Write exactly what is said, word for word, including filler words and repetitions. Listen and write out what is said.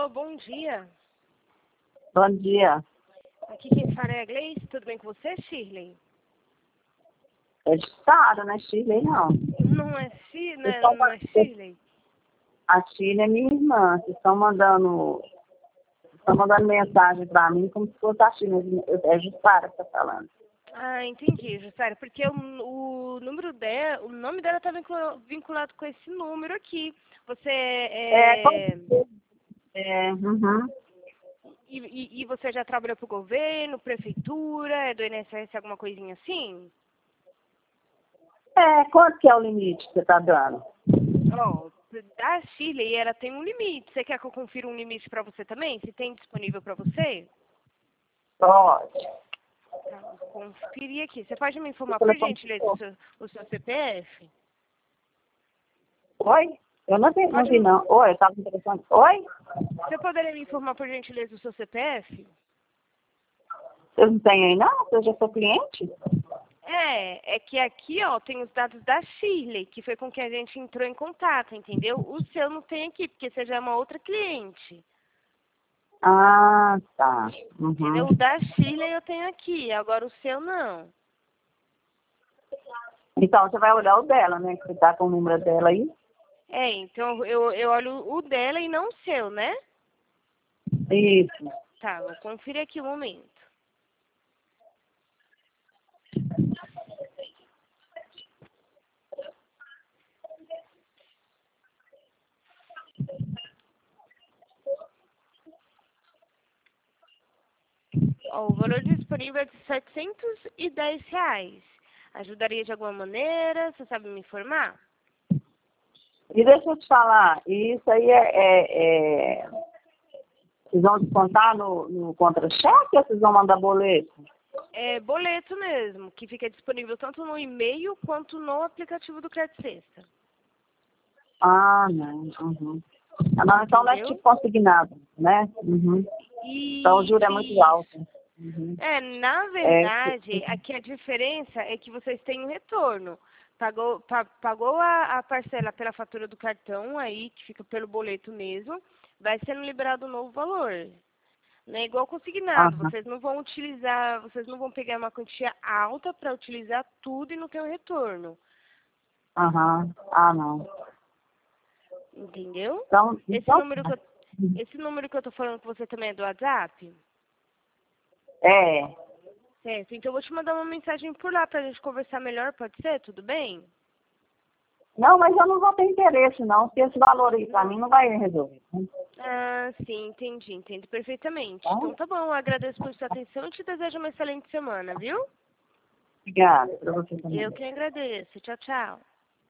Alô, bom dia. Bom dia. Aqui quem fala é a Gleice. Tudo bem com você, Shirley? É Sara, não é Shirley, não. Não é, Shi, não é, Estão não é Shirley? A Shirley é minha irmã. Vocês estão mandando, estão mandando mensagem para mim como se fosse a Shirley. É Jussara que está falando. Ah, entendi, Jussara. Porque o, o número dela, o nome dela está vinculado, vinculado com esse número aqui. Você É, é... é uhum. E, e, e você já trabalhou para o governo, prefeitura, é do I N S S, alguma coisinha assim? É, quanto que é o limite que você está dando? Ó, da Shirley, ela tem um limite. Você quer que eu confira um limite para você também? Se tem disponível para você? Pode. Tá, vou conferir aqui. Você pode me informar, O por telefone gentileza, o ficou. seu, o seu C P F? Oi? Eu não, vi, não Pode vi, me... não. Oi, eu estava com o telefone. Oi? Você poderia me informar, por gentileza, o seu C P F? Vocês não têm aí, não? Eu já sou cliente? É, é que aqui, ó, tem os dados da Shirley, que foi com quem a gente entrou em contato, entendeu? O seu não tem aqui, porque você já é uma outra cliente. Ah, tá. Entendeu? Uhum. O da Shirley eu tenho aqui, agora o seu não. Então, você vai olhar o dela, né? Que você tá com o número dela aí. É, então eu, eu olho o dela e não o seu, né? Isso. Tá, vou conferir aqui um momento. Ó, o valor disponível é de setecentos e dez reais. Ajudaria de alguma maneira? Você sabe me informar? E deixa eu te falar, isso aí é... é, é... Vocês vão descontar no, no contra-cheque ou vocês vão mandar boleto? É boleto mesmo, que fica disponível tanto no e-mail quanto no aplicativo do Crédito Sexta. Ah, não. Uhum. Ah, não, então não é Entendeu? tipo consignado, né? Uhum. Então o E juro é muito isso. alto. Uhum. É, na É, verdade, aqui a diferença é que vocês têm um retorno. Pagou, pa, pagou a, a parcela pela fatura do cartão aí, que fica pelo boleto mesmo, vai sendo liberado um novo valor. Não é igual consignado, aham, vocês não vão utilizar, vocês não vão pegar uma quantia alta para utilizar tudo e não ter um retorno. aham. Ah, não. Entendeu? Então, Esse então número que eu, esse número que eu tô falando com você também é do WhatsApp? é. Certo, então eu vou te mandar uma mensagem por lá pra gente conversar melhor, pode ser? Tudo bem? Não, mas eu não vou ter interesse, não, porque esse valor aí pra Não. mim não vai resolver. Né? Ah, sim, entendi, entendo perfeitamente. Tá? Então tá bom, eu agradeço por sua atenção e te desejo uma excelente semana, viu? Obrigada, pra você também. Eu que agradeço. Tchau, tchau.